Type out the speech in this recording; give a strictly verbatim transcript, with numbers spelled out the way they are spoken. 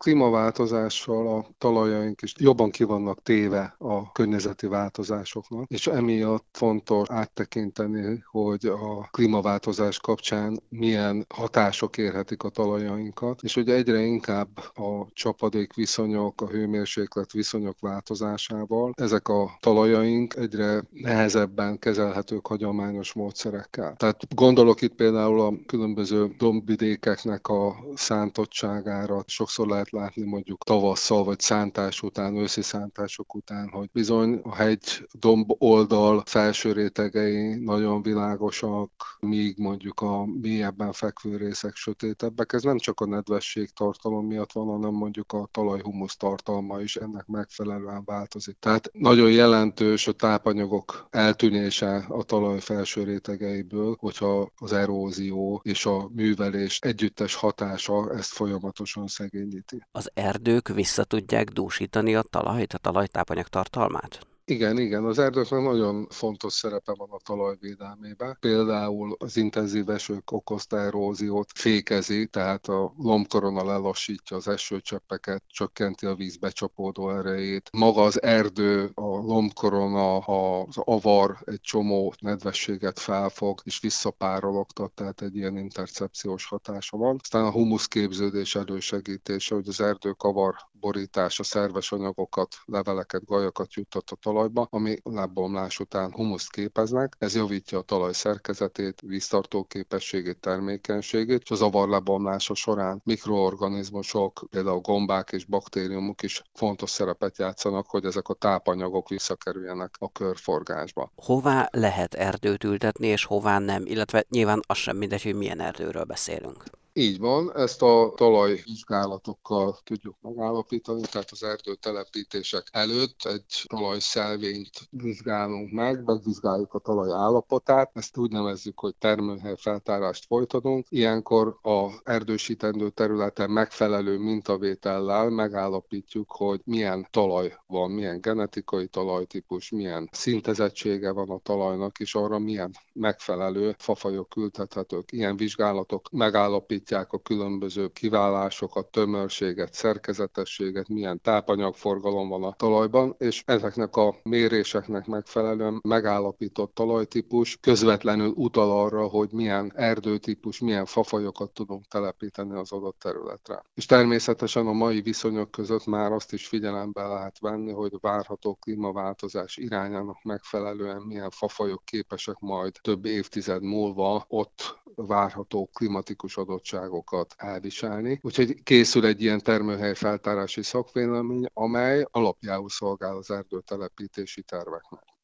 klímaváltozással a talajaink is jobban ki vannak téve a környezeti változásoknak, és emiatt fontos áttekinteni, hogy a klímaváltozás kapcsán milyen hatások érhetik a talajainkat, és hogy egyre inkább a csapadékviszonyok, a hőmérséklet viszonyok változásával ezek a talajaink egyre nehezebben kezelhetők hagyományos módszerekkel. Tehát gondolok itt például a különböző dombvidékeknek a szántottságára. Sokszor lehet látni mondjuk tavasszal vagy szántás után, őszi szántások után, hogy bizony a hegy domb oldal felső rétegei nagyon világosak, míg mondjuk a mélyebben fekvő részek sötétebbek. Ez nem csak a nedvesség tartalom miatt van, hanem mondjuk a talaj humusz tartalma is ennek megfelelően változik. Tehát nagyon jelentős a tápanyagok eltűnése a talaj felső rétegeiből, hogyha az erózió és a művelés együttes hatása ezt folyamatosan szegényíti. Az erdők vissza tudják dúsítani a talajt, a talaj tápanyag tartalmát? Igen, igen, az erdőknek nagyon fontos szerepe van a talaj védelmében. Például az intenzív esők okozta eróziót fékezi, tehát a lombkorona lelassítja az esőcseppeket, csökkenti a víz becsapódó erejét. Maga az erdő, a lombkorona, az avar egy csomó nedvességet felfog és visszapárologtat, tehát egy ilyen intercepciós hatása van. Aztán a humuszképződés elősegítése, hogy az erdő kavar borítása szerves anyagokat, leveleket, gajakat juttat a talajba, ami lábbomlás után humuszt képeznek. Ez javítja a talaj szerkezetét, víztartó képességét, termékenységét, és az avarlábbomlása során mikroorganizmusok, például gombák és baktériumok is fontos szerepet játszanak, hogy ezek a tápanyagok visszakerüljenek a körforgásba. Hová lehet erdőt ültetni, és hová nem? Illetve nyilván az sem mindegy, hogy milyen erdőről beszélünk. Így van, ezt a talajvizsgálatokkal tudjuk megállapítani, tehát az erdőtelepítések előtt egy talajszelvényt vizsgálunk meg, megvizsgáljuk a talaj állapotát, ezt úgy nevezzük, hogy termőhelyfeltárást folytatunk. Ilyenkor az erdősítendő területen megfelelő mintavétellel megállapítjuk, hogy milyen talaj van, milyen genetikai talajtípus, milyen szintezettsége van a talajnak, és arra milyen megfelelő fafajok ültethetők. Ilyen vizsgálatok megállapítják a különböző kiválásokat, tömörséget, szerkezetességet, milyen tápanyagforgalom van a talajban, és ezeknek a méréseknek megfelelően megállapított talajtípus közvetlenül utal arra, hogy milyen erdőtípus, milyen fafajokat tudunk telepíteni az adott területre. És természetesen a mai viszonyok között már azt is figyelembe lehet venni, hogy várható klímaváltozás irányának megfelelően milyen fafajok képesek majd több évtized múlva ott várható klimatikus adottságokat elviselni. Úgyhogy készül egy ilyen termőhely feltárási szakvélemény, amely alapjául szolgál az erdőtelepítési terveknek.